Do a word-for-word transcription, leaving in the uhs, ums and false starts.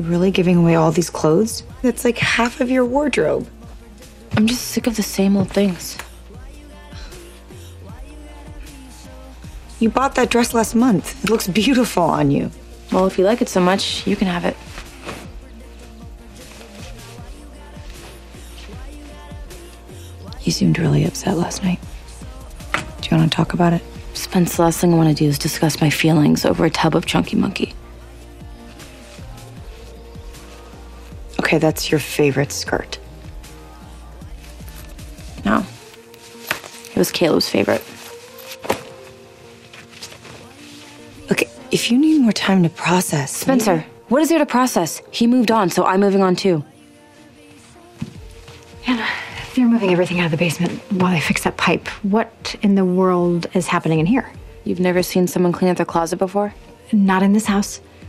You're really giving away all these clothes? That's like half of your wardrobe. I'm just sick of the same old things. You bought that dress last month. It looks beautiful on you. Well, if you like it so much, you can have it. You seemed really upset last night. Do you want to talk about it? Spence, the last thing I want to do is discuss my feelings over a tub of Chunky Monkey. Okay, that's your favorite skirt. No. It was Caleb's favorite. Okay, if you need more time to process... Spencer, maybe... what is there to process? He moved on, so I'm moving on too. Hannah, they're moving everything out of the basement while they fix that pipe. What in the world is happening in here? You've never seen someone clean out their closet before? Not in this house.